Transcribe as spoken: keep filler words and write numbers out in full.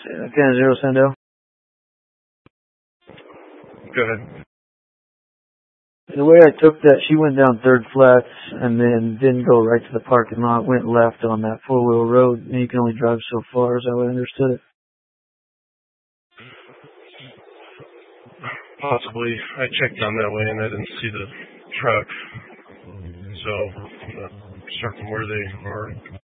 Can Zero Sando. Go ahead. The way I took that, she went down Third Flats and then didn't go right to the parking lot, went left on that four-wheel road, and you can only drive so far, is that way I understood it? Possibly. I checked down that way and I didn't see the truck. So, uh, start from where they are